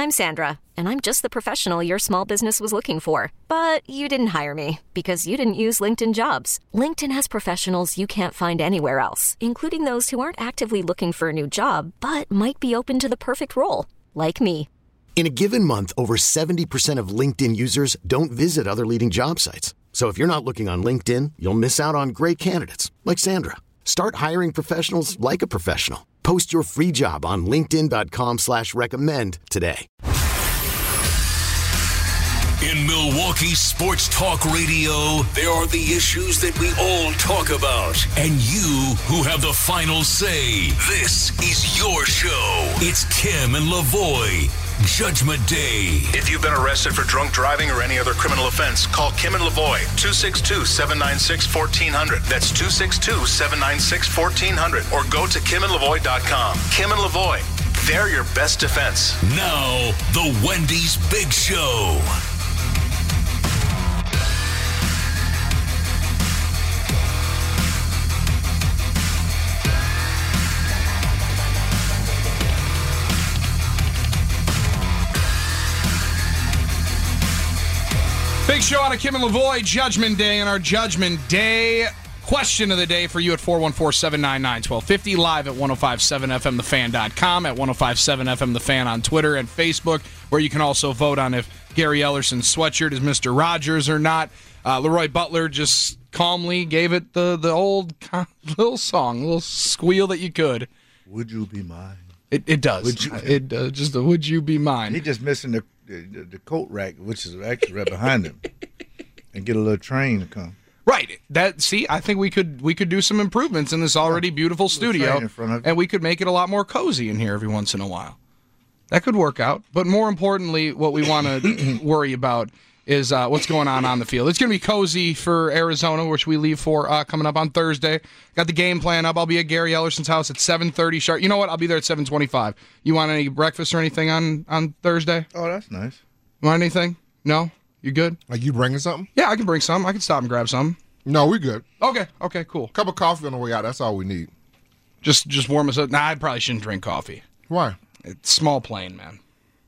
I'm Sandra, and I'm just the professional your small business was looking for. But you didn't hire me because you didn't use LinkedIn Jobs. LinkedIn has professionals you can't find anywhere else, including those who aren't actively looking for a new job, but might be open to the perfect role, like me. In a given month, over 70% of LinkedIn users don't visit other leading job sites. So if you're not looking on LinkedIn, you'll miss out on great candidates like Sandra. Start hiring professionals like a professional. Post your free job on linkedin.com/recommend today. In Milwaukee Sports Talk Radio, there are the issues that we all talk about. And you who have the final say. This is your show. It's Kim and Lavoie. Judgment Day. If you've been arrested for drunk driving or any other criminal offense, call Kim and Lavoie, 262-796-1400. That's 262-796-1400. Or go to KimandLavoie.com. Kim and Lavoie, they're your best defense. Now, the Wendy's Big Show. Big show on a Kim and Lavoie Judgment Day, and our Judgment Day question of the day for you at 414-799-1250, live at 1057fmthefan.com, at 1057fmthefan on Twitter and Facebook, where you can also vote on if Gary Ellerson's sweatshirt is Mr. Rogers or not. Leroy Butler just calmly gave it the old little song, little squeal that you could. Would you be mine? It does. Just the would you be mine. He just missing the coat rack, which is actually right behind him, and get a little train to come. Right. I think we could do some improvements in this already beautiful studio, and we could make it a lot more cozy in here every once in a while. That could work out. But more importantly, what we want to worry about is what's going on the field. It's going to be cozy for Arizona, which we leave for coming up on Thursday. Got the game plan up. I'll be at Gary Ellerson's house at 7:30 sharp. You know what? I'll be there at 7:25. You want any breakfast or anything on Thursday? Oh, that's nice. Want anything? No? You good? Like you bringing something? Yeah, I can bring some. I can stop and grab some. No, we good. Okay, cool. Cup of coffee on the way out. That's all we need. Just warm us up. Nah, I probably shouldn't drink coffee. Why? It's small plane, man.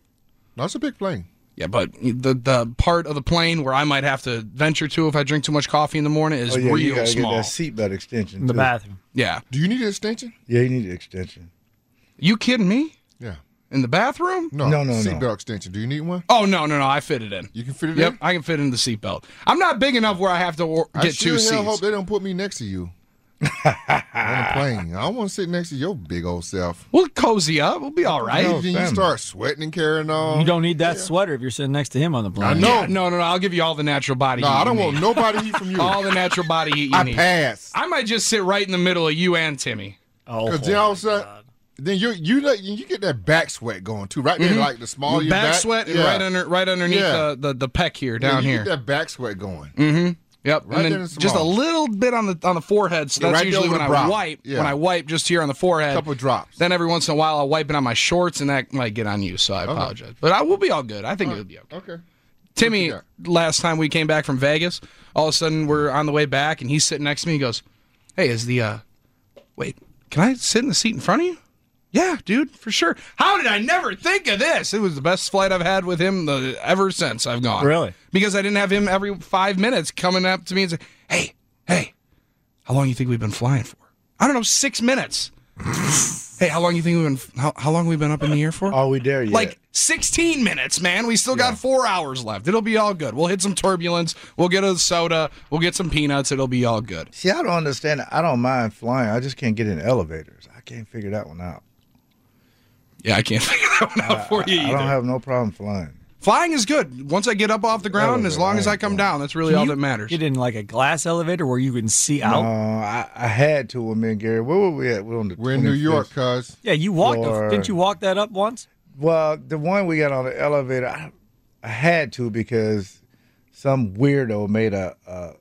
No, it's a big plane. Yeah, but the part of the plane where I might have to venture to if I drink too much coffee in the morning is real you gotta small. Get that seatbelt extension in the bathroom. Yeah. Do you need an extension? Yeah, you need an extension. You kidding me? Yeah. In the bathroom? No. Seatbelt extension. Do you need one? Oh, no. I fit it in. You can fit it in? Yep, I can fit in the seatbelt. I'm not big enough where I have to get two seats. I hope they don't put me next to you on the plane. I don't want to sit next to your big old self. We'll cozy up. We'll be all right. Then you start sweating and carrying on. You don't need that sweater if you're sitting next to him on the plane. I know. Yeah, no. I'll give you all the natural body heat. No, I don't want nobody heat from you. All the natural body heat you need. I pass. I might just sit right in the middle of you and Timmy. Because then all of a sudden, then you get that back sweat going too, right there, like the small of your back sweat, and right underneath the pec here, down here. You get that back sweat going. Mm-hmm. Yep, right, and then just a little bit on the forehead. So that's right usually when I wipe. Yeah. When I wipe just here on the forehead, a couple of drops. Then every once in a while I'll wipe it on my shorts, and that might get on you. So I apologize, but I will be all good. I think it'll be okay. Okay. Timmy, last time we came back from Vegas, all of a sudden we're on the way back, and he's sitting next to me. He goes, "Hey, wait, can I sit in the seat in front of you?" Yeah, dude, for sure. How did I never think of this? It was the best flight I've had with him ever since I've gone. Really? Because I didn't have him every 5 minutes coming up to me and say, hey, how long do you think we've been flying for? I don't know, 6 minutes. Hey, how long have we been up in the air for? Are we there yet? Like 16 minutes, man. We still got 4 hours left. It'll be all good. We'll hit some turbulence. We'll get a soda. We'll get some peanuts. It'll be all good. See, I don't understand. I don't mind flying. I just can't get in elevators. I can't figure that one out. Yeah, I can't figure that one out for you either. I don't have no problem flying. Flying is good. Once I get up off the ground, as long as I come down, that's really all that matters. Get in like a glass elevator where you can see out? I had to with me and Gary. Where were we at? We're in New York, cuz. Yeah, you walked. Didn't you walk that up once? Well, the one we got on the elevator, I had to because some weirdo made the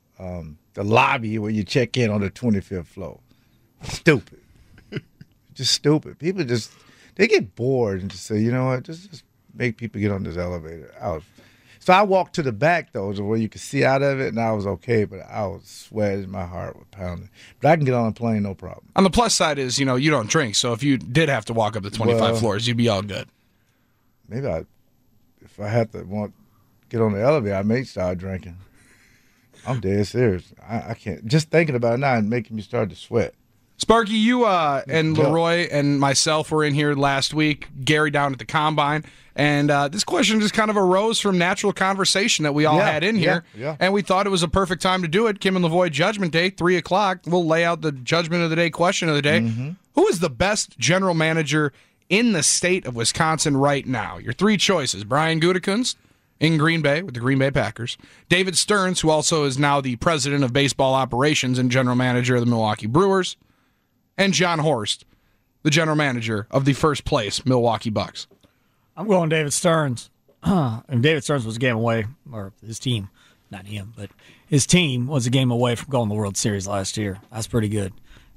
lobby where you check in on the 25th floor. Stupid. Just stupid. People they get bored and just say, you know what, just make people get on this elevator. So I walked to the back, though, where you could see out of it, and I was okay, but I was sweating. My heart was pounding. But I can get on a plane, no problem. On the plus side is, you don't drink, so if you did have to walk up the 25 floors, you'd be all good. Maybe if I had to get on the elevator, I may start drinking. I'm dead serious. I can't. Just thinking about it now and making me start to sweat. Sparky, you and Leroy and myself were in here last week, Gary down at the Combine, and this question just kind of arose from natural conversation that we all had in here, and we thought it was a perfect time to do it. Kim and Lavoie Judgment Day, 3 o'clock. We'll lay out the Judgment of the Day question of the day. Mm-hmm. Who is the best general manager in the state of Wisconsin right now? Your 3 choices: Brian Gutekunst in Green Bay with the Green Bay Packers, David Stearns, who also is now the president of baseball operations and general manager of the Milwaukee Brewers, and John Horst, the general manager of the first place Milwaukee Bucks. I'm going David Stearns. And David Stearns was a game away, or his team, not him, but his team was a game away from going to the World Series last year. That's pretty good.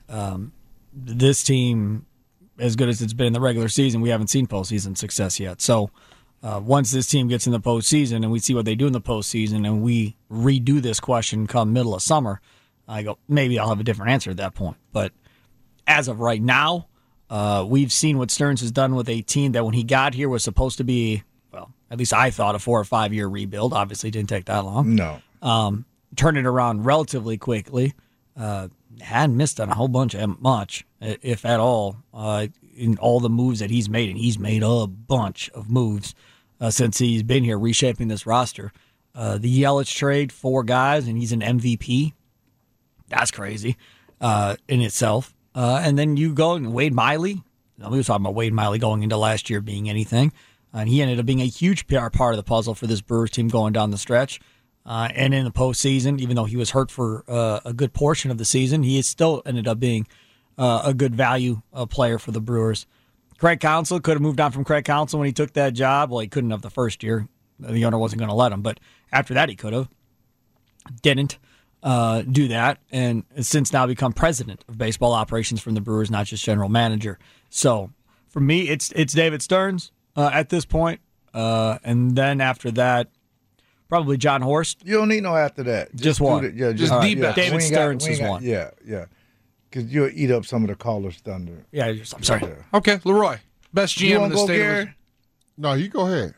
This team, as good as it's been in the regular season, we haven't seen postseason success yet. So once this team gets in the postseason and we see what they do in the postseason and we redo this question come middle of summer, I go, maybe I'll have a different answer at that point. But as of right now, we've seen what Stearns has done with a team that when he got here was supposed to be, well, at least I thought, a 4 or 5 year rebuild. Obviously, it didn't take that long. No. Turned it around relatively quickly. Hadn't missed on a whole bunch of much, if at all, in all the moves that he's made. And he's made a bunch of moves since he's been here, reshaping this roster. The Yelich trade, 4 guys, and he's an MVP. That's crazy in itself. And then you go and Wade Miley. We were talking about Wade Miley going into last year being anything. And he ended up being a huge part of the puzzle for this Brewers team going down the stretch. And in the postseason, even though he was hurt for a good portion of the season, he still ended up being a good value player for the Brewers. Craig Counsell could have moved on from Craig Counsell when he took that job. Well, he couldn't have the first year. The owner wasn't going to let him. But after that, he could have. Didn't do that, and has since now become president of baseball operations from the Brewers, not just general manager. So for me, it's David Stearns at this point. And then after that, probably John Horst. You don't need no after that. Just one. Just the best. David Stearns is one. Yeah. Because you'll eat up some of the callers' thunder. Yeah, I'm sorry. Okay, Leroy, best GM in the state of Wisconsin. No, you go ahead.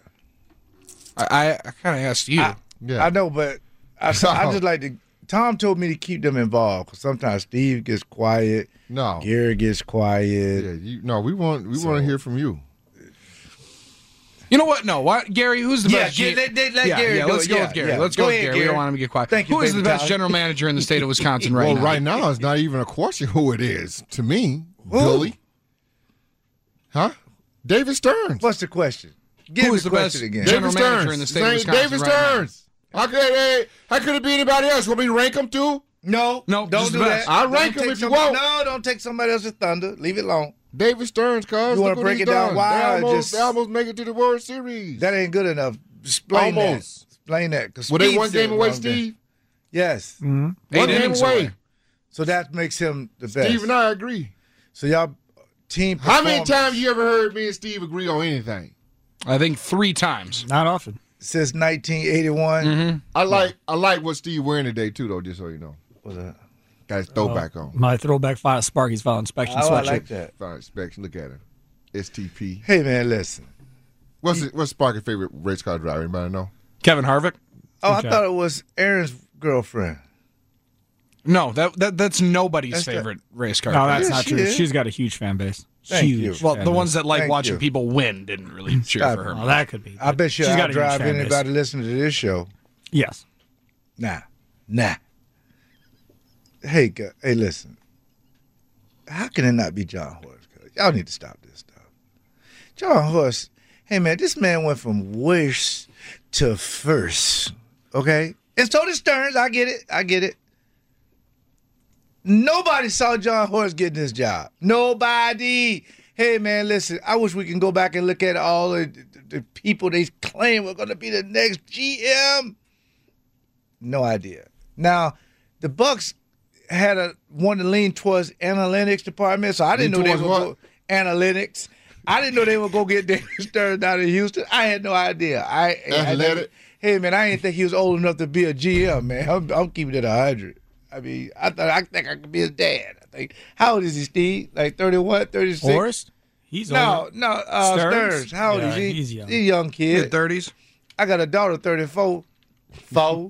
I kind of asked you. I know, but I just like to. Tom told me to keep them involved because sometimes Steve gets quiet. No, Gary gets quiet. Yeah, we want to hear from you. You know what? No, what? Gary, who's the best? Let Gary go. Let's go with Gary. Let's go with Gary. We don't want him to get quiet. Thank you. Who is the best general manager in the state of Wisconsin right now? Well, right now it's not even a question who it is. To me, Billy. Huh? David Stearns. What's the question? Give who is the best again. general manager in the state of Wisconsin David Stearns. How could it be anybody else? Want me to rank them too? No, don't do that. I'll rank them if you want. No, don't take somebody else's thunder. Leave it alone. David Stearns, cuz. You want to break it down? Why? They almost make it to the World Series. That ain't good enough. Explain that. Explain that. Were they one game away, Steve? Yes. Mm-hmm. One game away. So that makes him the best. Steve and I agree. So y'all team. How many times you ever heard me and Steve agree on anything? I think 3 times. Not often. Since 1981. Mm-hmm. I like what Steve wearing today too, though. Just so you know. What's that? Got his throwback on. My throwback Sparky's file inspection sweatshirt. I like that. File inspection. Look at him. STP. Hey man, listen. What's Sparky's favorite race car driver? Anybody know? Kevin Harvick. Oh, I thought it was Aaron's girlfriend. No, that's nobody's favorite race car. No, that's Yeah, not she true. is. She's got a huge fan base. Thank huge. you. Well, the ones that like Thank watching you. people win didn't really cheer for her. Well, that could be. I bet She's I'll got a huge drive fan base. anybody listening to this show. Yes. Nah. Hey, listen. How can it not be John Horst? Y'all need to stop this stuff. John Horst, hey, man, this man went from worst to first, okay? And so did Stearns. I get it. Nobody saw John Horst getting this job. Nobody. Hey, man, listen, I wish we can go back and look at all the people they claim were going to be the next GM. No idea. Now, the Bucks wanted to lean towards analytics department, so I didn't know they would go analytics. I didn't know they would go get David Stearns down in Houston. I had no idea. Hey man, I didn't think he was old enough to be a GM, man. I'm keeping it 100. I mean, I think I could be his dad. I think. How old is he, Steve? Like 31, 36? Horst? He's No, older. no, Stearns? Stearns. How old is he? He's young. He's a young kid. Mid-30s. I got a daughter, 34. Oh,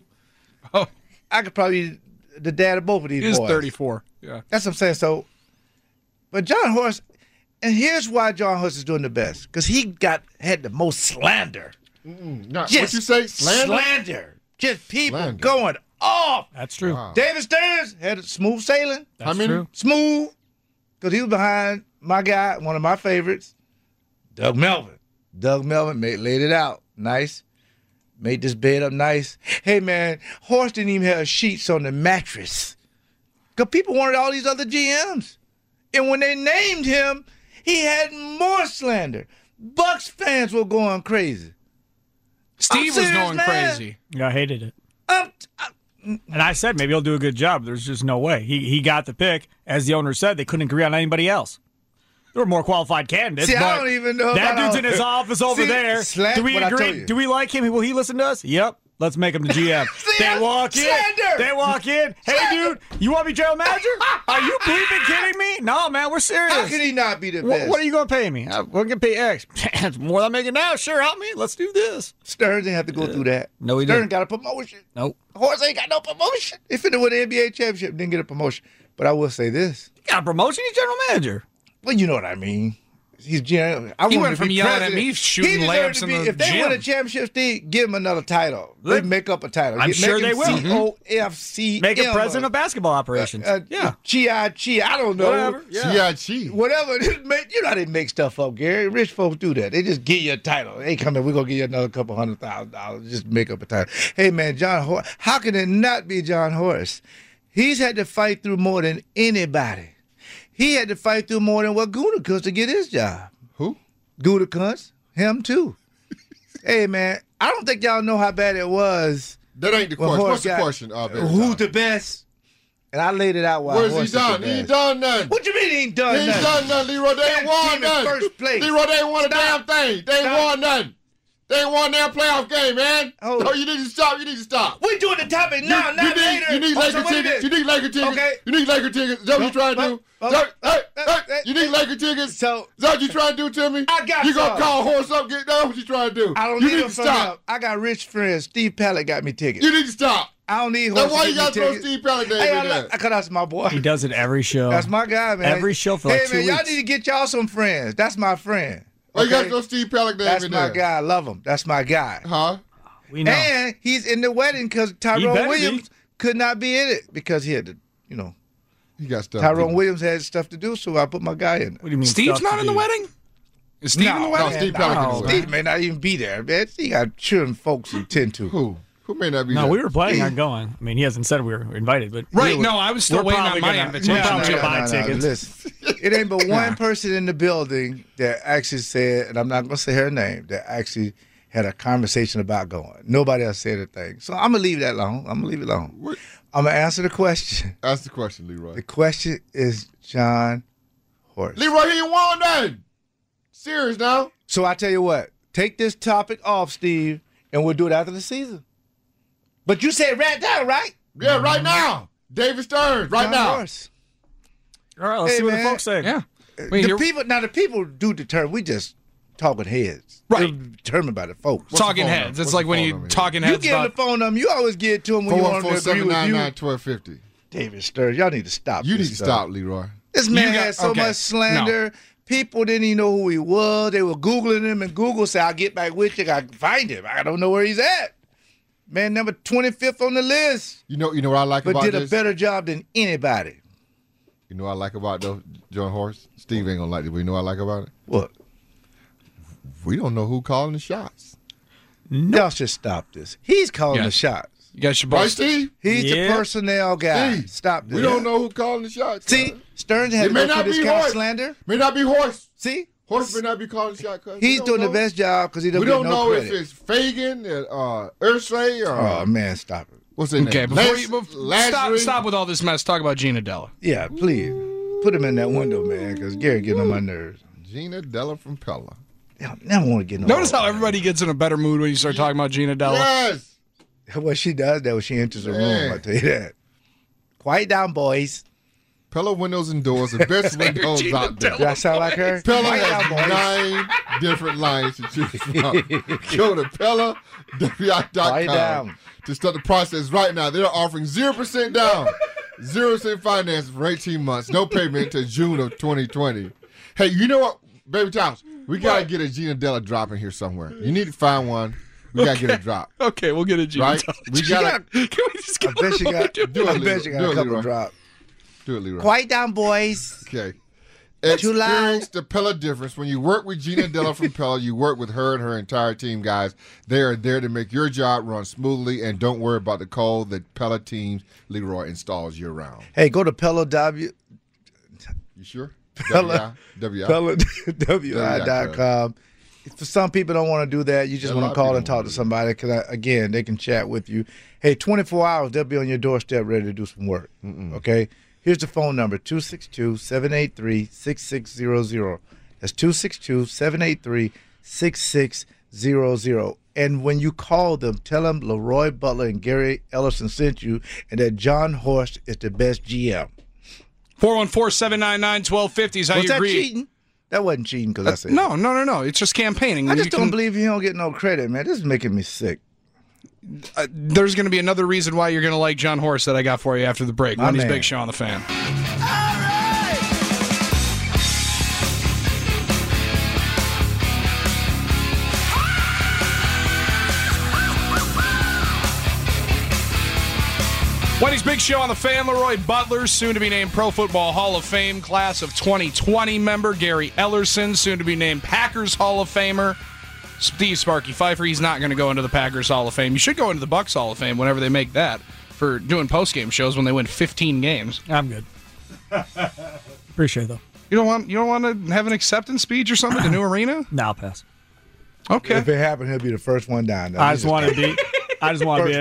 I could probably be the dad of both of these he is boys. 34. Yeah. That's what I'm saying. So, but John Horse, and here's why John Horse is doing the best. Because he had the most slander. What you say? Slander. Just people Slander. going off. That's true. Wow. David Stearns had smooth sailing. That's many? true. Smooth. Because he was behind my guy, one of my favorites, Doug Melvin. Doug Melvin laid it out. Nice. Made this bed up nice. Hey, man, Horse didn't even have sheets on the mattress. Because people wanted all these other GMs. And when they named him, he had more slander. Bucks fans were going crazy. Steve was going crazy. Yeah, I hated it. And I said maybe he'll do a good job. There's just no way. He got the pick. As the owner said, they couldn't agree on anybody else. There were more qualified candidates. See, but I don't even know that about dude's in his office over See, there. slant- Do we what I told agree? you. Do we like him? Will he listen to us? Yep. Let's make him the GM. They walk in. Slander! They walk in. Hey, Slander! dude, you want to be general manager? Are you bleeping kidding me? No, man, we're serious. How can he not be the best? What are you going to pay me? We're going to pay X. It's more than I'm making now. Sure, help me. Let's do this. Stearns didn't have to go through that. No, he Stearns didn't. got a promotion. Nope. Horse ain't got no promotion. He finna win the NBA championship, didn't get a promotion. But I will say this. You got a promotion. He's general manager. Well, you know what I mean. He's general. He went from yelling at me, shooting layups in the If they gym. win a championship, Steve, give him another title. They make up a title. I'm sure they will. COFC. Make a president of basketball operations. Yeah. Chi. I don't know. Whatever. Yeah. Whatever. You know how they make stuff up, Gary. Rich folks do that. They just give you a title. They come in, we're going to give you another couple $100,000. Just make up a title. Hey, man, John Horse. How can it not be John Horse? He's had to fight through more than anybody. He had to fight through more than what Gutekunst to get his job. Who? Gutekunst. Him, too. Hey, man, I don't think y'all know how bad it was. That ain't the when question. Horse What's the got- question? Who's the best? And I laid it out while Where's he Horse is done? the He ain't best. done nothing. What you mean he ain't done He ain't nothing? done nothing, Leroy. They ain't That won team in nothing. first place. Leroy, they ain't won a Stop. damn thing. They ain't Stop. won nothing. They ain't won their playoff game, man. Oh. No, you need to stop. You need to stop. We doing the topic now, you not need, later. You need Oh, so Laker wait a tickets. minute. You need Laker tickets. Okay. You need Laker tickets. Is that what you trying to do? You need Laker tickets. Is So that what you trying to do to me? I got You gonna some. call Horse up? Get that what you trying to do? I don't you need need them to from stop. him. I got rich friends. Steve Pallett got me tickets. You need to stop. I don't need Now Horse. why to you get got to me throw tickets. Steve Pallett name Hey, in there? because that's my boy. He does it every show. That's my guy, man. Every show for like hey, 2 man, y'all weeks. need to get y'all some friends. That's my friend. Why you got to Okay? throw Steve Pallett name That's in my there? guy. I love him. That's my guy. Huh? We know. And he's in the wedding because better Tyrone be. Williams could not be in it because he had to, He got stuff. to Tyrone do. Williams had stuff to do, so I put my guy in. What do you mean? Steve's stuff not to in the do? wedding? Is Steve in the No, wedding? No, Steve Pallett can do it. Steve may not even be there, man. He got children folks to tend to. Who? Who may not be No, there? we were planning on going. I mean, he hasn't said we were invited, but Right, we were- no, I was still we're waiting on probably my gonna- invitation. We're probably No, gonna buy tickets. Listen, it ain't but one person in the building that actually said, and I'm not going to say her name, that actually had a conversation about going. Nobody else said a thing. So I'm going to leave that alone. I'm going to leave it alone. What? I'm going to answer the question. Ask the question, Leroy. The question is John Horse. Leroy, he ain't won nothing. Serious now. So I tell you what, take this topic off, Steve, and we'll do it after the season. But you said right now, right? Yeah, right now. David Stearns, right John now. Horse. All right, let's Hey, see what the man. folks say. Yeah. I mean, The people do determine. We just talking heads. Right. They're determined by the folks. Talking phone heads. number? It's What's like the when phone you number here? talking You heads give them the about. phone number. You always get it to them when you want them to agree with you. 414-799-1250. David Stearns, y'all need to stop. You this need to stuff. stop, Leroy. This man You got- had so okay. much slander. People didn't even know who he was. They were Googling him, and Google said, I'll get back with you. I can find him. I don't know where he's at. Man, number 25th on the list, You know what I like but about did this? a better job than anybody. You know what I like about though, John Horse? Steve ain't gonna like it, but you know what I like about it? What? We don't know who calling the shots. Y'all should stop this. He's calling Yeah. the shots. You guys should Right, both. Steve? He's the Yeah. personnel guy. Steve, Stop this. We don't know who calling the shots. See, cuz. Stearns had It to may go through not this be kind of Horse. slander. May not be Horse. See? Horse may not be calling the shot. Cuz. He's We doing don't the know. best job because he doesn't We get don't no know credit. if it's Fagan, Ursay, or Oh, man, stop it. what's his Okay, name? stop with all this mess. Talk about Gina Della. Yeah, please. Put him in that window, man, because Gary getting on my nerves. Gina Della from Pella. I never want to get no. Notice how everybody gets in a better mood when you start talking about Gina Della. Yes. What she does that when she enters the room, Yeah. I tell you that. Quiet down, boys. Pella Windows and Doors, the best windows out there. Does that sound like her? Pella has 9 different lines to choose from. Go to PellaWI.com to start the process right now. They're offering 0% down, 0% finance for 18 months, no payment until June of 2020. Hey, you know what, Baby Towns? We got to get a Gina Della drop in here somewhere. You need to find one. We got to get a drop. Okay, we'll get a Gina right? Della. We got Can we just go I bet you got, do it, I bet you got a couple drop. Do it, Leroy. Quiet down, boys. Okay. Too loud. Experience the Pella difference. When you work with Gina Della from Pella, you work with her and her entire team, guys. They are there to make your job run smoothly, and don't worry about the code that Pella Teams Leroy installs year-round. Hey, go to Pella W. You sure? Pella, PellaWI.com. For some people don't want to do that. You just want to call and talk to somebody because, again, they can chat with you. Hey, 24 hours, they'll be on your doorstep ready to do some work. Okay? Here's the phone number, 262-783-6600. That's 262-783-6600. And when you call them, tell them Leroy Butler and Gary Ellerson sent you and that John Horst is the best GM. 414-799-1250 is how Was you that agree. cheating? That wasn't cheating because I said No. It's just campaigning. I just don't believe you don't get no credit, man. This is making me sick. There's going to be another reason why you're going to like John Horst that I got for you after the break. Wendy's Big Show on the Fan. Wendy's Big Show on the Fan. Leroy Butler, soon to be named Pro Football Hall of Fame class of 2020 member. Gary Ellerson, soon to be named Packers Hall of Famer. Steve Sparky Pfeiffer, he's not going to go into the Packers Hall of Fame. You should go into the Bucks Hall of Fame whenever they make that for doing post-game shows when they win 15 games. I'm good. Appreciate it, though. You don't want to have an acceptance speech or something at the new arena? No, I'll pass. Okay. If it happened, he'll be the first one down. I just want to be at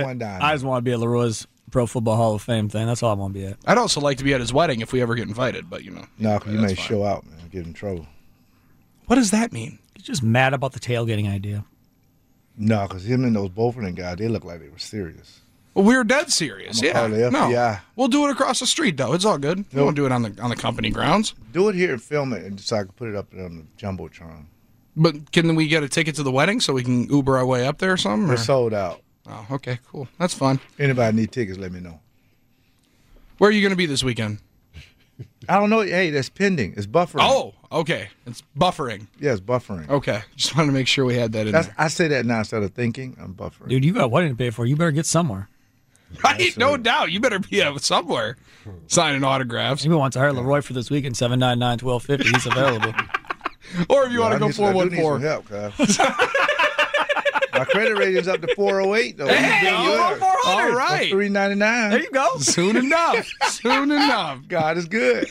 Leroy's Pro Football Hall of Fame thing. That's all I want to be at. I'd also like to be at his wedding if we ever get invited, but No, you may show out, man, get in trouble. What does that mean? He's just mad about the tailgating idea. No, because him and those Beaufort guys, they look like they were serious. Well, we were dead serious. I'm gonna call the FBI. No, we'll do it across the street though. It's all good. We won't do it on the company grounds. Do it here and film it, and so I can put it up on the jumbotron. But can we get a ticket to the wedding so we can Uber our way up there or something? We're sold out. Oh, okay, cool. That's fun. Anybody need tickets, let me know. Where are you going to be this weekend? I don't know. Hey, that's pending. It's buffering. Oh, okay. It's buffering. Yeah, it's buffering. Okay. Just wanted to make sure we had that in there. I say that now instead of thinking. I'm buffering. Dude, you got a wedding to pay for. You better get somewhere. Right? No doubt. You better be somewhere signing autographs. Maybe want to hire Leroy for this weekend, 799-1250. He's available. Or if you want to go 414. I do need some help, my credit rating's up to 408, though. Hey, all right. 399. There you go. Soon enough. Soon enough. God is good.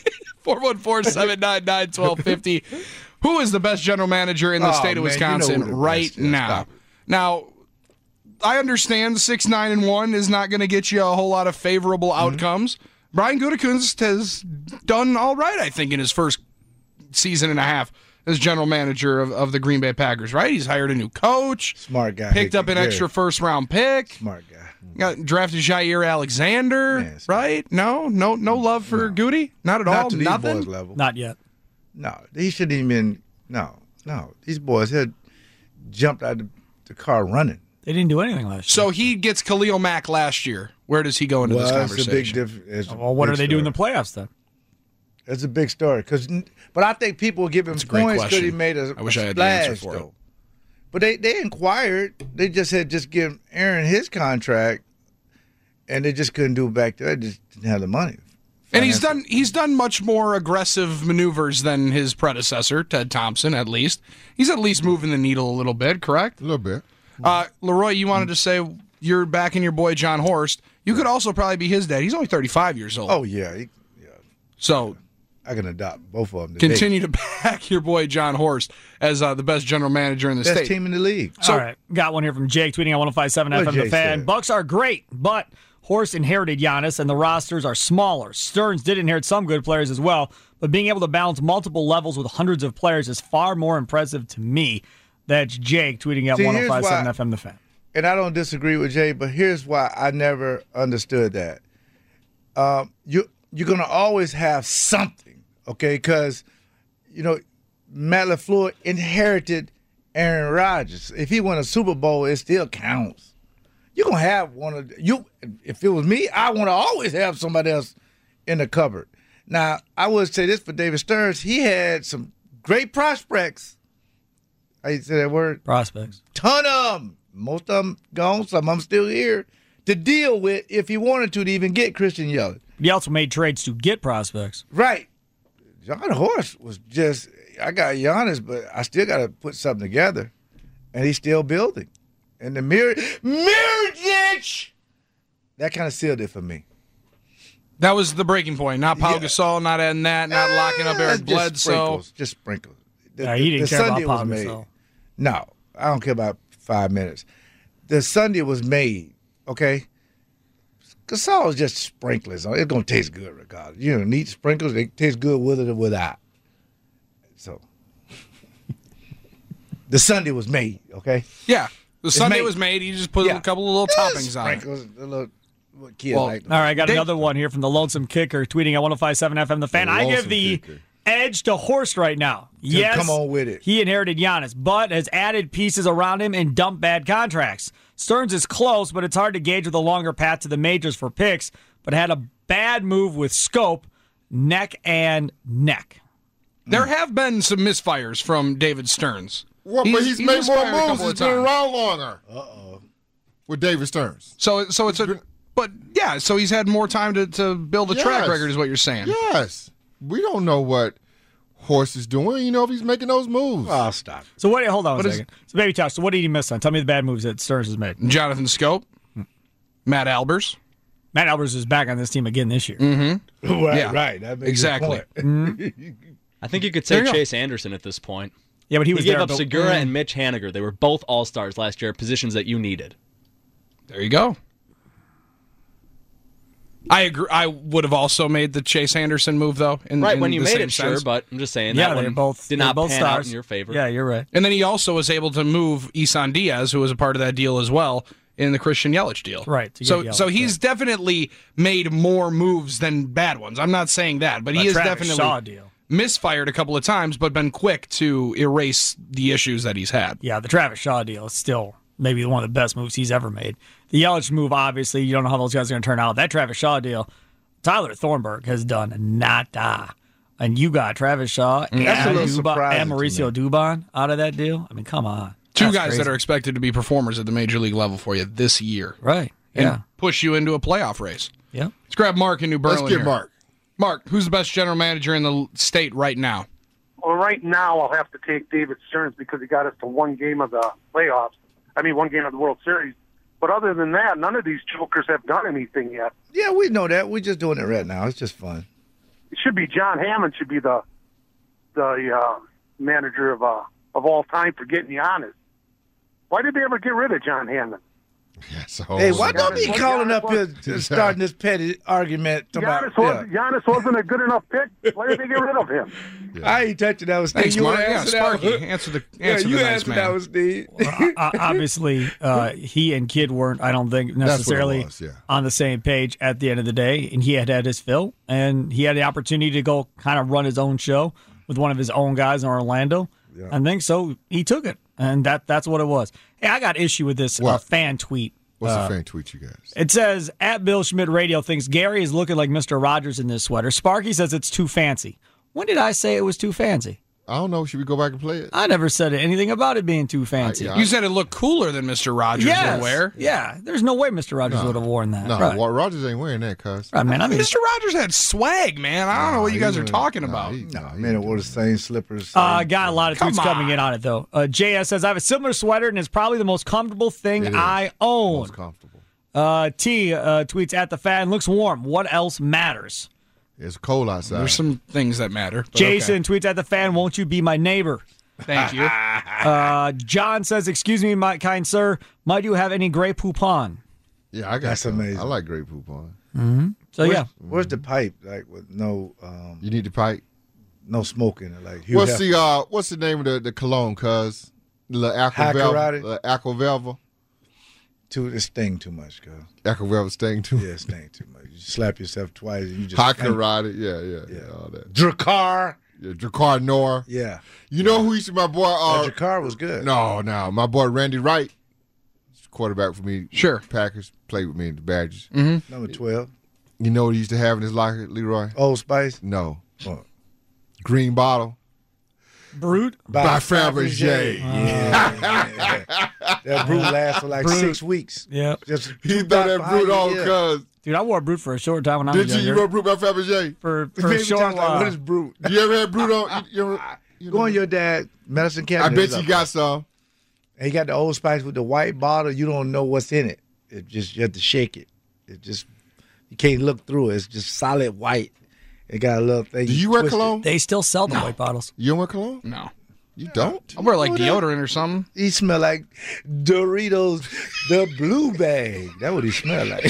414-799-1250. Who is the best general manager in the state of Wisconsin right now? Now, I understand 6-9-1 is not going to get you a whole lot of favorable outcomes. Brian Gutekunst has done all right, I think, in his first season and a half as general manager of the Green Bay Packers, right? He's hired a new coach. Smart guy. Picked up an extra first-round pick. Smart guy. Got drafted Jair Alexander, right? No love for Goody? Not at all? Not to these boys' level. Not yet. No, he shouldn't even No. These boys had jumped out of the car running. They didn't do anything last year. So he gets Khalil Mack last year. Where does he go into this conversation? It's a big difference. Well, what are they doing in the playoffs then? It's a big story, but I think people will give him points because he made a I wish I had the answer splash, for though. But they inquired. They just said just give Aaron his contract, and they just couldn't do it back there. They just didn't have the money. And he's done much more aggressive maneuvers than his predecessor, Ted Thompson, at least. He's at least moving the needle a little bit, correct? A little bit. Leroy, you wanted to say you're backing your boy John Horst. You could also probably be his dad. He's only 35 years old. Oh, yeah. So I can adopt both of them today. Continue to back your boy John Horst as the best general manager in the state. Best team in the league. All right. Got one here from Jake tweeting at 105.7 FM The Fan. Bucks are great, but Horst inherited Giannis, and the rosters are smaller. Stearns did inherit some good players as well, but being able to balance multiple levels with hundreds of players is far more impressive to me. That's Jake tweeting at 105.7 FM The Fan. And I don't disagree with Jay, but here's why I never understood that. you're going to always have something, okay? Because, Matt LaFleur inherited Aaron Rodgers. If he won a Super Bowl, it still counts. You're going to have one of you. If it was me, I want to always have somebody else in the cupboard. Now, I would say this for David Stearns. He had some great prospects. How you say that word? Prospects. Ton of them. Most of them gone. Some of them still here to deal with if he wanted to even get Christian Yelich. He also made trades to get prospects. Right. John Horst was just, I got Giannis, but I still got to put something together. And he's still building. And the Mirotic, that kind of sealed it for me. That was the breaking point. Not Pau Gasol, not adding that, not locking up Eric Bledsoe. Just sprinkles. He didn't care about Pau Gasol. No, I don't care about 5 minutes. The Sunday was made, okay? Gasol is just sprinklers. It's going to taste good regardless. You don't need sprinkles. They taste good with it or without. So, the Sunday was made, okay? Yeah. The Sunday was made. You just put a couple of little toppings on it. Sprinkles, a little kid all right, I got another one here from the Lonesome Kicker tweeting at 105.7 FM The Fan. I give the edge to Horst right now. Yes, come on with it. He inherited Giannis, but has added pieces around him and dumped bad contracts. Stearns is close, but it's hard to gauge with a longer path to the majors for picks, but had a bad move with scope, neck and neck. There have been some misfires from David Stearns. Well, but he's made more moves. He's been around longer. With David Stearns. So it's so he's had more time to build a track record, is what you're saying. Yes. We don't know what Horst is doing. If he's making those moves. Oh, stop. So hold on a second. So Baby Tosh, so what did he miss on? Tell me the bad moves that Stearns has made. Jonathan Scope, Matt Albers. Matt Albers is back on this team again this year. Mm-hmm. Right. That makes exactly. I think you could say Chase Anderson at this point. Yeah, but he gave up Segura and Mitch Haniger. They were both all-stars last year, positions that you needed. There you go. I agree. I would have also made the Chase Anderson move, though. When you made it, sure, but I'm just saying that one did not pan out in your favor. Yeah, you're right. And then he also was able to move Isan Diaz, who was a part of that deal as well, in the Christian Yelich deal. Right. So he's definitely made more moves than bad ones. I'm not saying that, but he is definitely Shaw deal. Misfired a couple of times, but been quick to erase the issues that he's had. Yeah, the Travis Shaw deal is still maybe one of the best moves he's ever made. The Yelich move, obviously, you don't know how those guys are going to turn out. That Travis Shaw deal, Tyler Thornburg has done nada. And you got Travis Shaw and Mauricio Dubon out of that deal. I mean, come on. Two guys that are expected to be performers at the major league level for you this year. Right. And push you into a playoff race. Yeah. Let's grab Mark in New Berlin. Let's get here. Mark. Mark, who's the best general manager in the state right now? Well, right now I'll have to take David Stearns because he got us to one game of the playoffs. One game of the World Series. But other than that, none of these jokers have done anything yet. Yeah, we know that. We're just doing it right now. It's just fun. It should be John Hammond should be the manager of all time for getting Giannis. Why did they ever get rid of John Hammond? Hey, why don't be calling up here starting this petty argument? Giannis wasn't a good enough pick. Why did they get rid of him? Yeah. I ain't touching that. Steve. Thanks, you Mark. Sparky. Answer the nice man. That was Steve. Obviously, he and Kidd weren't, I don't think, necessarily on the same page at the end of the day. And he had his fill, and he had the opportunity to go kind of run his own show with one of his own guys in Orlando. Yeah. I think so. He took it, and that's what it was. Hey, I got issue with this fan tweet. What's the fan tweet, you guys? It says, at Bill Schmidt Radio thinks Gary is looking like Mr. Rogers in this sweater. Sparky says it's too fancy. When did I say it was too fancy? I don't know. Should we go back and play it? I never said anything about it being too fancy. You said it looked cooler than Mr. Rogers would wear. Yeah, there's no way Mr. Rogers would have worn that. No, Rogers ain't wearing that, cuz. Right, man. Mr. Rogers had swag, man. I don't know what you guys are talking about. Man, it wore the same slippers. I got a lot of tweets coming in on it, though. JS says, I have a similar sweater, and it's probably the most comfortable thing I own. Most comfortable. T tweets, at the fan, looks warm. What else matters? It's cold outside. There's some things that matter. Jason tweets at the fan, won't you be my neighbor? Thank you. John says, excuse me, my kind sir, might you have any Grey Poupon? Yeah, I got That's some. amazing. I like Grey Poupon. Mm-hmm. So, where's the pipe? Like, with no... you need the pipe? No smoke in it. Like, what's the name of the cologne, cuz? The Aquavelva. It sting too much, cuz. Echo Well sting too much? Yeah, it sting too much. You slap yourself twice and you just... Hot Karate, yeah, all that. Drakkar. Yeah, Drakkar Noir. Yeah. You know who used to, my boy... Drakkar was good. No, my boy Randy Wright, quarterback for me. Sure. Packers, played with me in the Badgers. Mm-hmm. Number 12. You know what he used to have in his locker, Leroy? Old Spice? No. What? Green bottle. Brute? By Fabergé. Yeah. That Brute lasted for like 6 weeks. Yeah. He threw that Brute on cuz. Dude, I wore Brute for a short time when I was younger. Did you? You wore Brute by Fabergé? For a short while. What is Brute? You ever had Brute on? Go on your dad's medicine cabinet. I bet you got some. And he got the Old Spice with the white bottle. You don't know what's in it. It just, you have to shake it. It just, you can't look through it. It's just solid white. It got a little thing. Do you wear cologne? They still sell the white bottles. You don't wear cologne? No. You don't? I wear like deodorant or something. He smell like Doritos, the blue bag. That's what he smell like.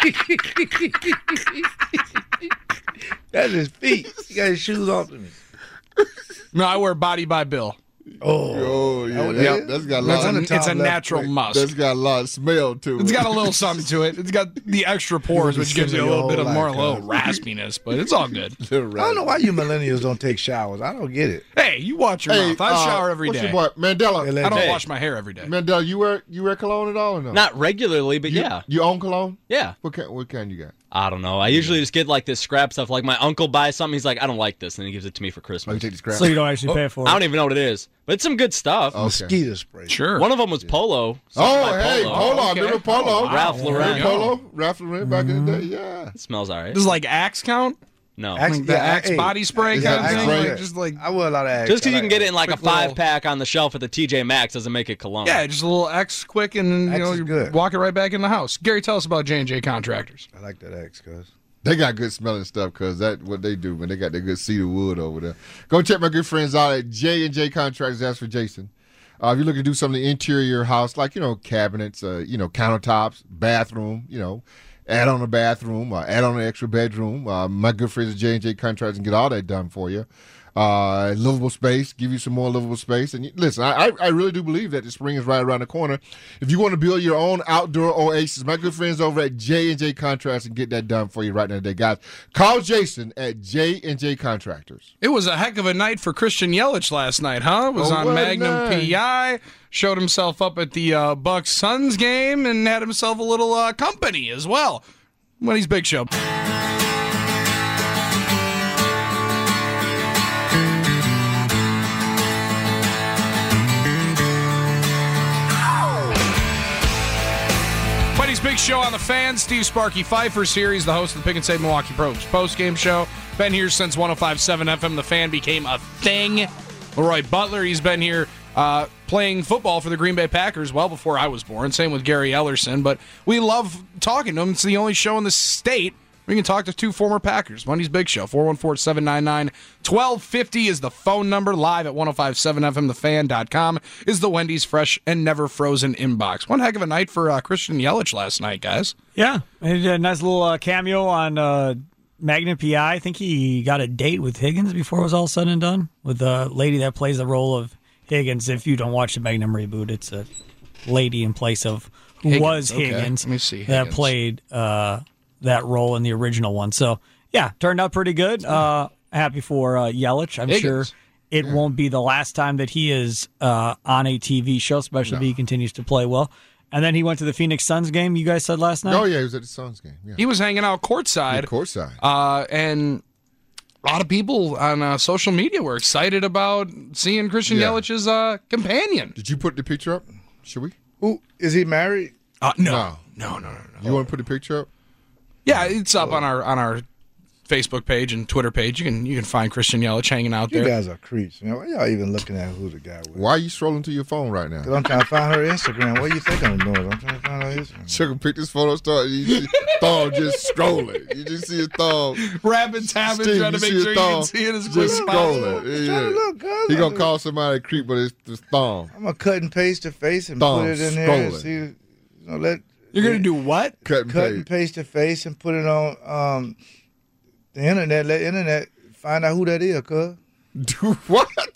That's his feet. He got his shoes off to me. No, I wear Body by Bill. Oh yeah. That's got a lot. It's a natural must. That's got a lot of smell to it. It's got a little something to it. It's got the extra pores, which gives you a little bit of more little raspiness, but it's all good. I don't know why you millennials don't take showers. I don't get it. Hey, you watch your mouth. I shower every day. What's your boy? Mandela. I don't wash my hair every day. Mandela, you wear cologne at all or no? Not regularly, but yeah. You own cologne? Yeah. What kind you got? I don't know. I usually just get like this scrap stuff. Like my uncle buys something, he's like, I don't like this, and then he gives it to me for Christmas. You take the scrap. So you don't actually pay for it? I don't even know what it is, but it's some good stuff. Okay. Mosquito spray. Sure. One of them was Polo. Polo. I remember Polo. Ralph Lauren. Ralph Lauren back in the day, yeah. It smells all right. Does like Axe count? No. The Axe body spray kind of thing? Spray. Like, just like, I wear a lot of Axe. Just because you can get it in like a quick little- 5-pack on the shelf at the TJ Maxx doesn't make it cologne. yeah, just a little X quick, and then Axe is you good. walk it right back in the house. Gary, tell us about J&J Contractors. I like that Axe, cuz. They got good smelling stuff because that's what they do, man. They got that good cedar wood over there. Go check my good friends out at J&J Contractors. That's for Jason. If you're looking to do something in the interior of your house, like, cabinets, countertops, bathroom, add on a bathroom, add on an extra bedroom, my good friends at J&J Contractors can get all that done for you. Livable space, give you some more livable space. And listen, I really do believe that the spring is right around the corner. If you want to build your own outdoor oasis, my good friends over at J&J Contractors can get that done for you right now today. Guys, call Jason at J&J Contractors. It was a heck of a night for Christian Yelich last night, huh? Was on Magnum PI, showed himself up at the Bucks-Suns game, and had himself a little company as well. Wendy's Big Show. Big Show on the Fan. Steve Sparky Pfeiffer's here. He's the host of the Pick and Save Milwaukee post-game show. Been here since 105.7 FM. The Fan became a thing. Leroy Butler, he's been here playing football for the Green Bay Packers well before I was born. Same with Gary Ellerson. But we love talking to him. It's the only show in the state we can talk to two former Packers. Wendy's Big Show. 414-799-1250 is the phone number. Live at 1057FMTheFan.com is the Wendy's fresh and never frozen inbox. One heck of a night for Christian Yelich last night, guys. Yeah. He did a nice little cameo on Magnum PI. I think he got a date with Higgins before it was all said and done, with the lady that plays the role of Higgins. If you don't watch the Magnum reboot, it's a lady in place of who Higgins, was Higgins. Let me see. That played that role in the original one. So, yeah, turned out pretty good. Happy for Yelich. I'm sure it won't be the last time that he is on a TV show, especially if he continues to play well. And then he went to the Phoenix Suns game, you guys said last night? Oh, yeah, he was at the Suns game. Yeah. He was hanging out courtside. And a lot of people on social media were excited about seeing Christian Yelich's companion. Did you put the picture up? Should we? Ooh, is he married? No. You want to put the picture up? Yeah, it's up on our Facebook page and Twitter page. You can find Christian Yelich hanging out there. You guys are creeps, man. Why y'all even looking at who the guy was? Why are you scrolling to your phone right now? Because I'm trying to find her Instagram. What do you think I'm doing? I'm trying to find her Instagram. Sugar picked this photo, you see thumb just scrolling. You just see his thumb. Rapid tapping, trying to make sure you can see it as quick as possible. He going to call somebody a creep, but it's his thumb. I'm going to cut and paste the face and put it in there. And see, You're going to do what? Cut and paste the face and put it on the internet. Let the internet find out who that is, cuz. Do what?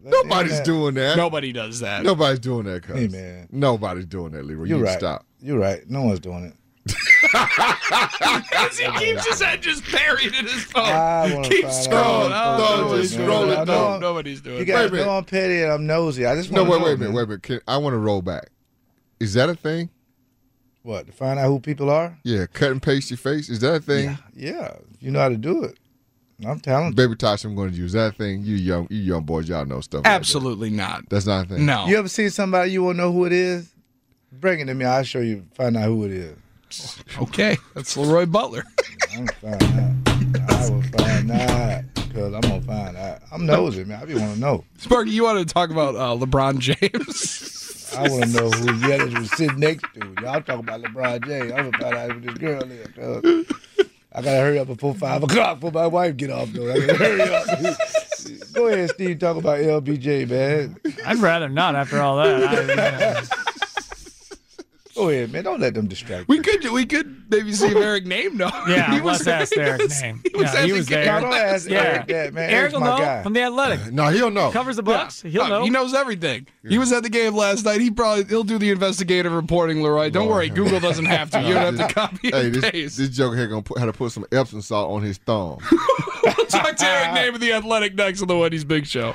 Nobody's doing that. Nobody does that. Nobody's doing that, cuz. Hey, man. Nobody's doing that, Leroy. You're right. Stop. You're right. No one's doing it. Because he keeps his head just buried in his phone. Keep scrolling. Just scrolling. Nobody's doing it. You guys know I'm petty and I'm nosy. I just want to know. Wait a minute. I want to roll back. Is that a thing? What, to find out who people are? Yeah, cut and paste your face. Is that a thing? Yeah. You know how to do it. I'm talented. Baby Tosh, I'm going to use that thing. You young boys, y'all know stuff. Absolutely like not. That's not a thing. No. You ever see somebody you won't know who it is? Bring it to me. I'll show you. Find out who it is. Okay, that's Leroy Butler. I'm gonna find out. I will find out because I'm gonna find out. I'm nosy, man. I be want to know. Sparky, you wanted to talk about LeBron James? I want to know who Yelich was sitting next to. Y'all talking about LeBron James. I'm gonna find out who this girl is. I gotta hurry up before 5 o'clock before my wife get off though. I gotta hurry up. Go ahead, Steve. Talk about LBJ, man. I'd rather not after all that. Go ahead, man. Don't let them distract you. We could maybe see if Eric Name knows. Yeah, let's ask Eric's name. He was there. Don't ask Eric that, man. Eric will know guy. from The Athletic. No, he'll know. Covers the books. He'll know. He knows everything. Yeah. He was at the game last night. He'll do the investigative reporting, Leroy. Don't worry. Google doesn't have to. You don't have to copy and paste. This joker here had to put some Epsom salt on his thumb. We'll talk to Eric Name of The Athletic next on the Wendy's Big Show.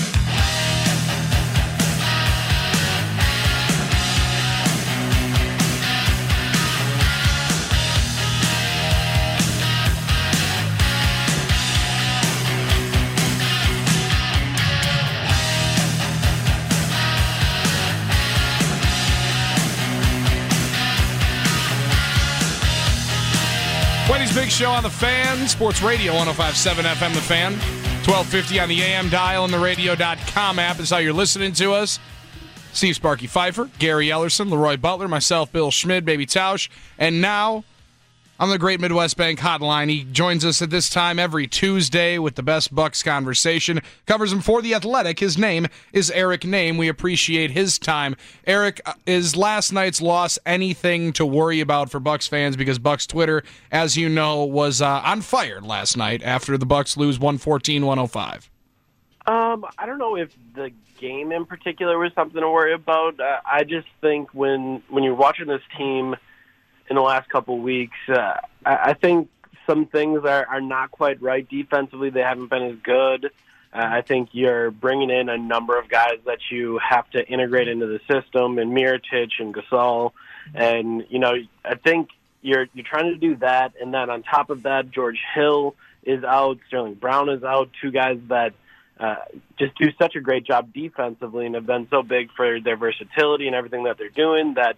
Big Show on the Fan, Sports Radio 105.7 FM The Fan, 1250 on the AM dial and the radio.com app is how you're listening to us. Steve Sparky Pfeiffer, Gary Ellerson, Leroy Butler, myself, Bill Schmid, Baby Tausch, and now on the Great Midwest Bank Hotline. He joins us at this time every Tuesday with the best Bucks conversation. Covers him for The Athletic. His name is Eric Name. We appreciate his time. Eric, is last night's loss anything to worry about for Bucks fans? Because Bucks Twitter, as you know, was on fire last night after the Bucks lose 114-105. I don't know if the game in particular was something to worry about. I just think when you're watching this team in the last couple of weeks, I think some things are not quite right defensively. They haven't been as good. I think you're bringing in a number of guys that you have to integrate into the system, and Mirotic and Gasol. And, I think you're trying to do that. And then on top of that, George Hill is out. Sterling Brown is out. Two guys that just do such a great job defensively and have been so big for their versatility and everything that they're doing that,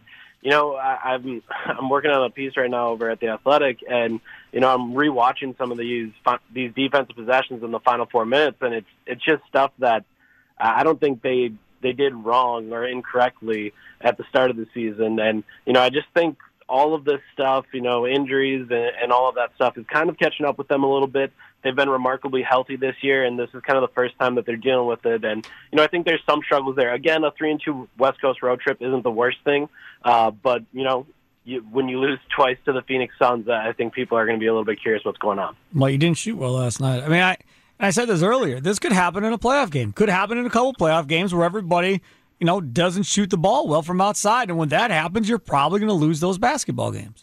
I'm working on a piece right now over at The Athletic, and I'm rewatching some of these defensive possessions in the final 4 minutes, and it's just stuff that I don't think they did wrong or incorrectly at the start of the season. And I just think all of this stuff, injuries and all of that stuff is kind of catching up with them a little bit. They've been remarkably healthy this year, and this is kind of the first time that they're dealing with it. And, I think there's some struggles there. Again, a 3-2 West Coast road trip isn't the worst thing. But, when you lose twice to the Phoenix Suns, I think people are going to be a little bit curious what's going on. Well, you didn't shoot well last night. I mean, I said this earlier. This could happen in a playoff game. Could happen in a couple playoff games where everybody, doesn't shoot the ball well from outside. And when that happens, you're probably going to lose those basketball games.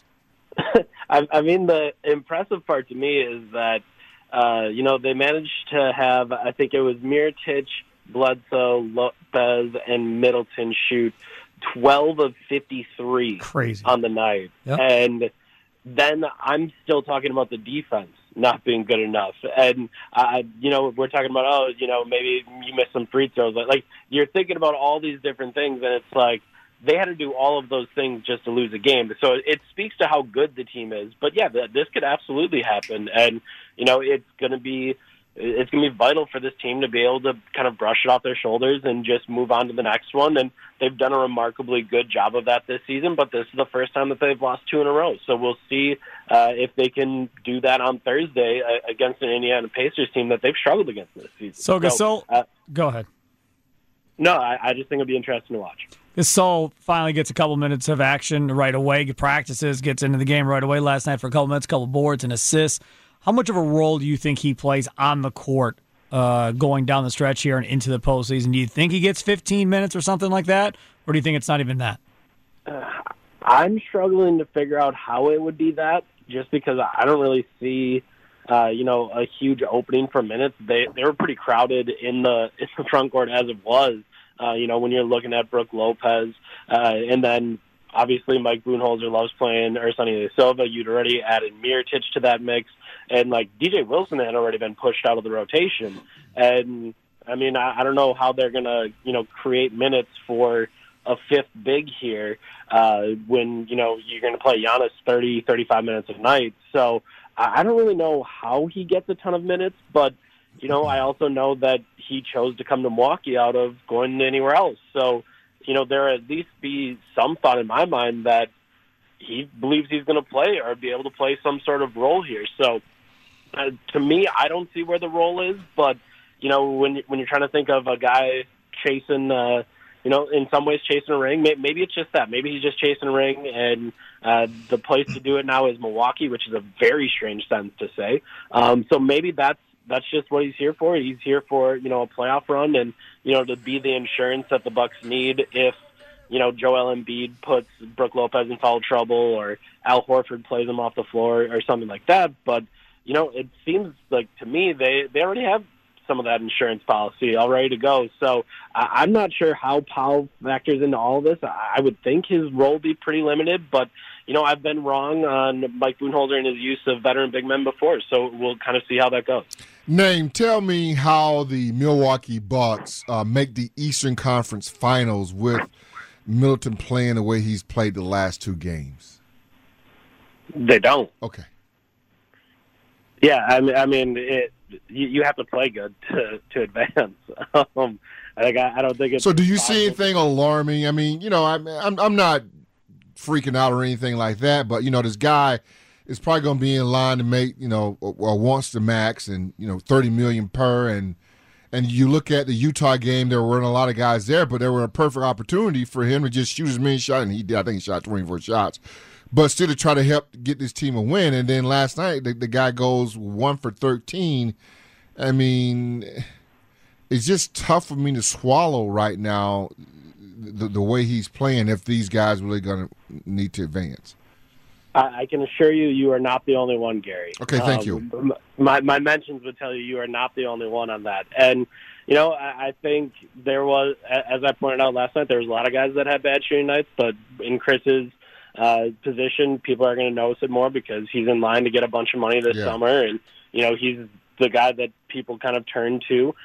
I mean, the impressive part to me is that, they managed to have, I think it was Mirotic, Bledsoe, Lopez, and Middleton shoot 12 of 53 on the night. Yep. And then I'm still talking about the defense not being good enough. And, we're talking about, maybe you missed some free throws. Like, you're thinking about all these different things, and it's like they had to do all of those things just to lose a game. So it speaks to how good the team is. But, yeah, this could absolutely happen. And, it's going to be vital for this team to be able to kind of brush it off their shoulders and just move on to the next one. And they've done a remarkably good job of that this season, but this is the first time that they've lost 2 in a row. So we'll see if they can do that on Thursday against an Indiana Pacers team that they've struggled against this season. So Gasol, go ahead. No, I just think it'll be interesting to watch. Gasol finally gets a couple minutes of action right away, practices, gets into the game right away last night for a couple minutes, a couple boards and assists. How much of a role do you think he plays on the court going down the stretch here and into the postseason? Do you think he gets 15 minutes or something like that, or do you think it's not even that? I'm struggling to figure out how it would be that, just because I don't really see, a huge opening for minutes. They were pretty crowded in the front court as it was. When you're looking at Brook Lopez, and then obviously Mike Budenholzer loves playing Ersan Ilyasova. You'd already added Mirotic to that mix, and DJ Wilson had already been pushed out of the rotation. And I mean, I don't know how they're gonna create minutes for a fifth big here when you're going to play Giannis 30, 35 minutes a night. So I don't really know how he gets a ton of minutes, but I also know that he chose to come to Milwaukee out of going anywhere else. So there at least be some thought in my mind that he believes he's going to play or be able to play some sort of role here. So to me, I don't see where the role is, but when you're trying to think of a guy chasing in some ways chasing a ring. Maybe it's just that. Maybe he's just chasing a ring, and the place to do it now is Milwaukee, which is a very strange sentence to say. So maybe that's just what he's here for. He's here for, a playoff run and, to be the insurance that the Bucks need if, Joel Embiid puts Brook Lopez in foul trouble or Al Horford plays him off the floor or something like that. But, it seems like to me they already have some of that insurance policy all ready to go. So I'm not sure how Powell factors into all of this. I would think his role would be pretty limited, but, I've been wrong on Mike Budenholzer and his use of veteran big men before, so we'll kind of see how that goes. Tell me how the Milwaukee Bucks make the Eastern Conference Finals with Middleton playing the way he's played the last two games. They don't. Okay. Yeah, I mean, you have to play good to advance. I don't think it's. So, do you see anything alarming? I mean, I'm not freaking out or anything like that, but this guy is probably going to be in line to make or wants the max and $30 million per, and you look at the Utah game, there weren't a lot of guys there, but there were a perfect opportunity for him to just shoot as many shots, and he did. I think he shot 24 shots. But still to try to help get this team a win. And then last night, the guy goes 1 for 13. I mean, it's just tough for me to swallow right now the way he's playing if these guys really going to need to advance. I can assure you are not the only one, Gary. Okay, thank you. My mentions would tell you are not the only one on that. And, I think there was, as I pointed out last night, there was a lot of guys that had bad shooting nights, but in Chris's position, people are going to notice it more because he's in line to get a bunch of money this summer, and he's the guy that people kind of turn to.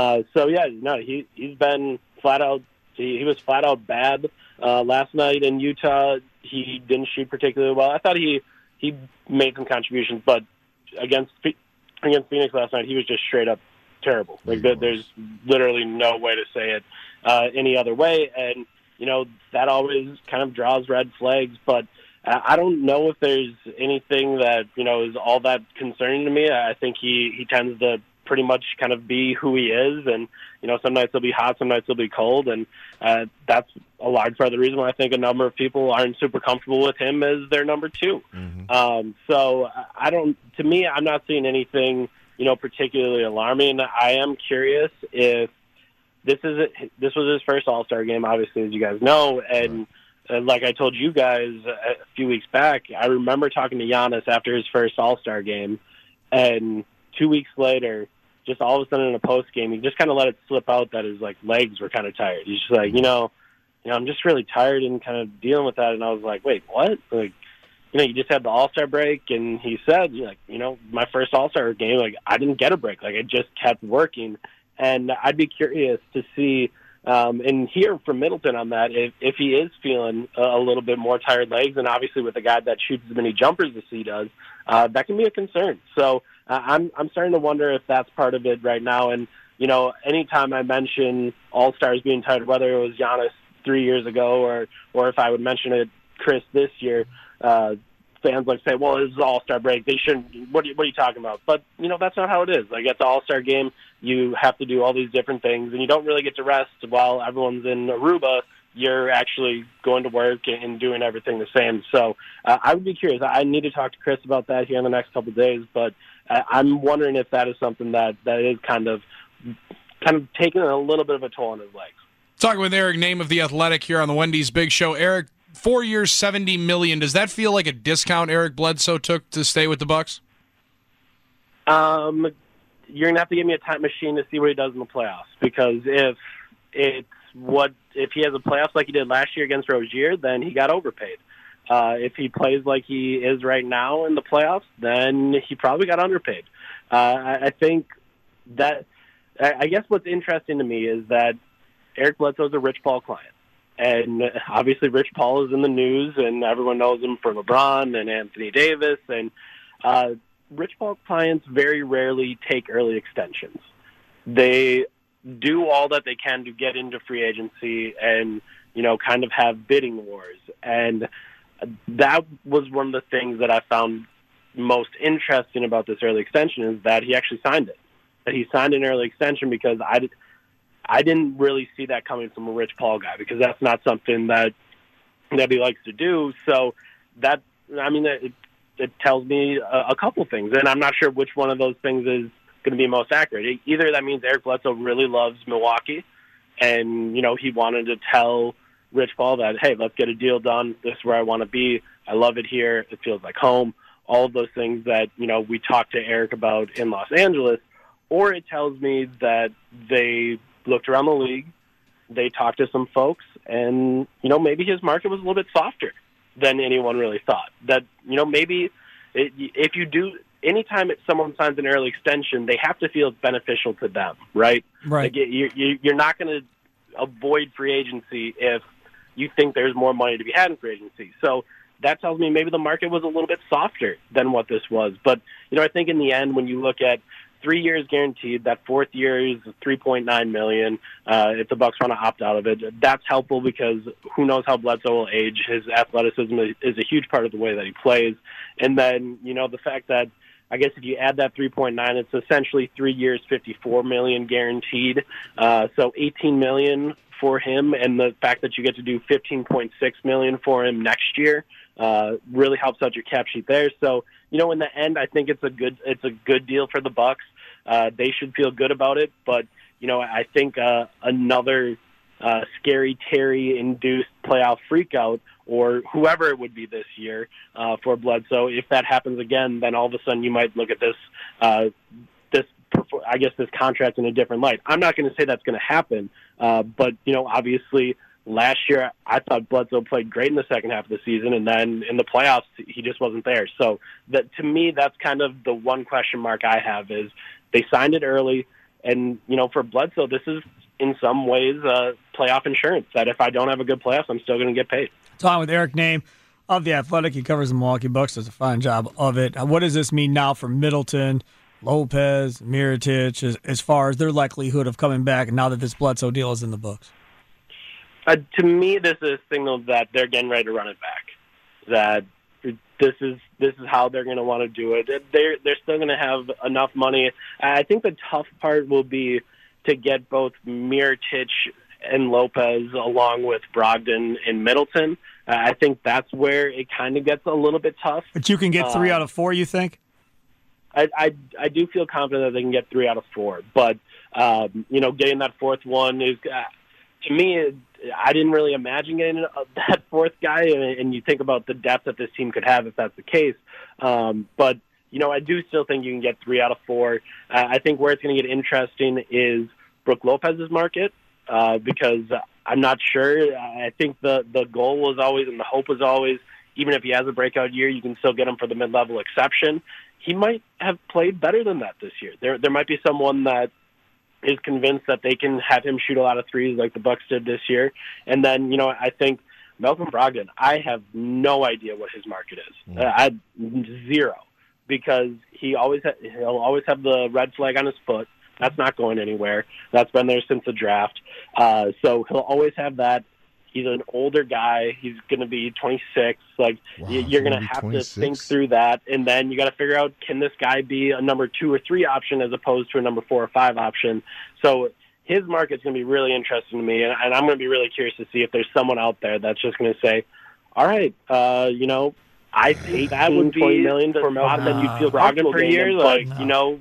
He's been flat out. He was flat out bad last night in Utah. He didn't shoot particularly well. I thought he made some contributions, but against Phoenix last night, he was just straight up terrible. There's literally no way to say it any other way, and that always kind of draws red flags, but I don't know if there's anything that, is all that concerning to me. I think he tends to pretty much kind of be who he is, and, some nights he'll be hot, some nights he'll be cold, and that's a large part of the reason why I think a number of people aren't super comfortable with him as their number two. Mm-hmm. So to me, I'm not seeing anything, particularly alarming. I am curious if this was his first All-Star game, obviously, as you guys know, and like I told you guys a few weeks back, I remember talking to Giannis after his first All-Star game, and 2 weeks later, just all of a sudden in a post-game, he just kind of let it slip out that his legs were kind of tired. He's just like, I'm just really tired and kind of dealing with that. And I was like, wait, what? You just had the All-Star break, and he said, my first All-Star game, I didn't get a break. I just kept working. And I'd be curious to see and hear from Middleton on that if he is feeling a little bit more tired legs, and obviously with a guy that shoots as many jumpers as he does, that can be a concern. So I'm starting to wonder if that's part of it right now. And anytime I mention All-Stars being tired, whether it was Giannis 3 years ago or if I would mention it, Chris, this year, fans say, well, this is an All-Star break. They shouldn't. What are you talking about? But, that's not how it is. At the All-Star game, you have to do all these different things, and you don't really get to rest while everyone's in Aruba. You're actually going to work and doing everything the same. So I would be curious. I need to talk to Chris about that here in the next couple of days, but I'm wondering if that is something that is kind of kind of taken a little bit of a toll on his legs. Talking with Eric Name of The Athletic here on the Wendy's Big Show. Eric, 4 years, $70 million. Does that feel like a discount Eric Bledsoe took to stay with the Bucks? You're going to have to give me a time machine to see what he does in the playoffs, because if he has a playoffs like he did last year against Rozier, then he got overpaid. If he plays like he is right now in the playoffs, then he probably got underpaid. I think that I guess what's interesting to me is that Eric Bledsoe is a Rich Paul client. And obviously Rich Paul is in the news, and everyone knows him for LeBron and Anthony Davis. And Rich Paul clients very rarely take early extensions. They do all that they can to get into free agency and, kind of have bidding wars. And that was one of the things that I found most interesting about this early extension, is that he actually signed it. That he signed an early extension, because I didn't really see that coming from a Rich Paul guy, because that's not something that he likes to do. So it tells me a couple things, and I'm not sure which one of those things is going to be most accurate. Either that means Eric Bledsoe really loves Milwaukee, and he wanted to tell Rich Paul that, hey, let's get a deal done. This is where I want to be. I love it here. It feels like home. All of those things that we talked to Eric about in Los Angeles. Or it tells me that they looked around the league, they talked to some folks, and, maybe his market was a little bit softer than anyone really thought. That, maybe if you do, anytime someone signs an early extension, they have to feel it's beneficial to them, right? Right. Like you're not going to avoid free agency if you think there's more money to be had in free agency. So that tells me maybe the market was a little bit softer than what this was. But, I think in the end, when you look at 3 years guaranteed, that fourth year is $3.9 million. If the Bucks want to opt out of it, that's helpful, because who knows how Bledsoe will age. His athleticism is a huge part of the way that he plays. And then, the fact that, I guess if you add that 3.9, it's essentially 3 years, $54 million guaranteed. So $18 million for him, and the fact that you get to do $15.6 million for him next year really helps out your cap sheet there. So, in the end, I think it's a good deal for the Bucks. They should feel good about it, but I think another Scary Terry-induced playoff freakout, or whoever it would be this year for Bledsoe, if that happens again, then all of a sudden you might look at this contract in a different light. I'm not going to say that's going to happen, but obviously last year I thought Bledsoe played great in the second half of the season, and then in the playoffs he just wasn't there. So to me, that's kind of the one question mark I have, is they signed it early, and for Bledsoe, this is in some ways playoff insurance, that if I don't have a good playoffs, I'm still going to get paid. Talking with Eric Name of The Athletic. He covers the Milwaukee Bucks, does a fine job of it. What does this mean now for Middleton, Lopez, Mirotic, as far as their likelihood of coming back now that this Bledsoe deal is in the books? To me, this is a signal that they're getting ready to run it back. That this is how they're going to want to do it. They're still going to have enough money. I think the tough part will be to get both Mirotic and Lopez along with Brogdon and Middleton. I think that's where it kind of gets a little bit tough. But you can get 3 out of 4, you think? I do feel confident that they can get 3 out of 4. But, getting that fourth one is, to me, I didn't really imagine getting that fourth guy. And you think about the depth that this team could have if that's the case. But, I do still think you can get 3 out of 4. I think where it's going to get interesting is Brook Lopez's market, because I'm not sure. I think the goal was always, and the hope was always, even if he has a breakout year, you can still get him for the mid-level exception. He might have played better than that this year. There might be someone that is convinced that they can have him shoot a lot of threes like the Bucks did this year. And then, I think Malcolm Brogdon, I have no idea what his market is. Zero. Because he'll always have the red flag on his foot. That's not going anywhere. That's been there since the draft. So he'll always have that. He's an older guy. He's going to be 26. You're going to have 26? To think through that, and then you got to figure out, can this guy be a number 2 or 3 option as opposed to a number 4 or 5 option? So his market's going to be really interesting to me, and I'm going to be really curious to see if there's someone out there that's just going to say, all right, I think that would be $20 million for Malcolm, that you'd feel Brogdon per year.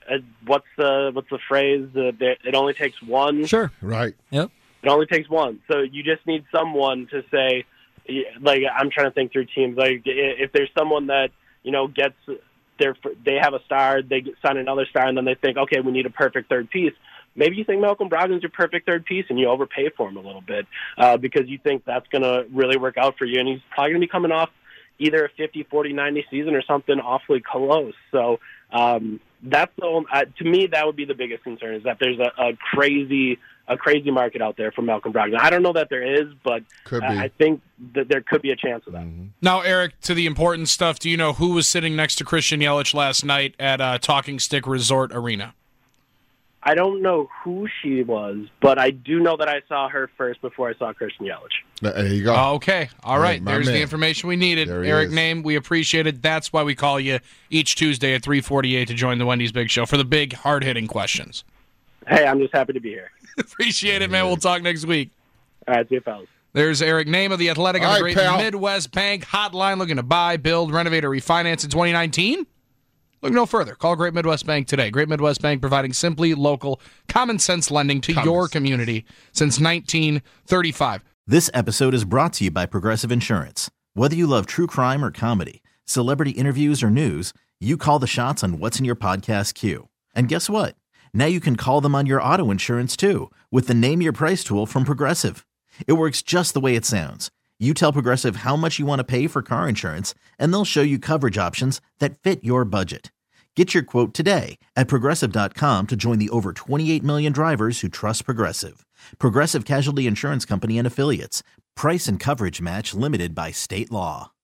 what's the phrase? It only takes one. Sure. Right. Yep. It only takes one. So you just need someone to say, like, I'm trying to think through teams. Like, if there's someone that, gets they have a star, they sign another star, and then they think, okay, we need a perfect third piece. Maybe you think Malcolm Brogdon's your perfect third piece, and you overpay for him a little bit because you think that's going to really work out for you. And he's probably going to be coming off either a 50, 40, 90 season or something awfully close. So that's to me, that would be the biggest concern, is that there's a crazy market out there for Malcolm Brogdon. I don't know that there is, but I think that there could be a chance of that. Mm-hmm. Now, Eric, to the important stuff, do you know who was sitting next to Christian Yelich last night at Talking Stick Resort Arena? I don't know who she was, but I do know that I saw her first before I saw Christian Yelich. There you go. Okay. All right. There's the information we needed. Eric Name, we appreciate it. That's why we call you each Tuesday at 3:48 to join the Wendy's Big Show for the big, hard-hitting questions. Hey, I'm just happy to be here. Appreciate it, man. We'll talk next week. All right. See you, fellas. There's Eric Name of The Athletic on the Great Midwest Bank Hotline, looking to buy, build, renovate, or refinance in 2019? Look no further. Call Great Midwest Bank today. Great Midwest Bank providing simply local, common-sense lending to your community since 1935. This episode is brought to you by Progressive Insurance. Whether you love true crime or comedy, celebrity interviews or news, you call the shots on what's in your podcast queue. And guess what? Now you can call them on your auto insurance, too, with the Name Your Price tool from Progressive. It works just the way it sounds. You tell Progressive how much you want to pay for car insurance, and they'll show you coverage options that fit your budget. Get your quote today at Progressive.com to join the over 28 million drivers who trust Progressive. Progressive Casualty Insurance Company and Affiliates. Price and coverage match limited by state law.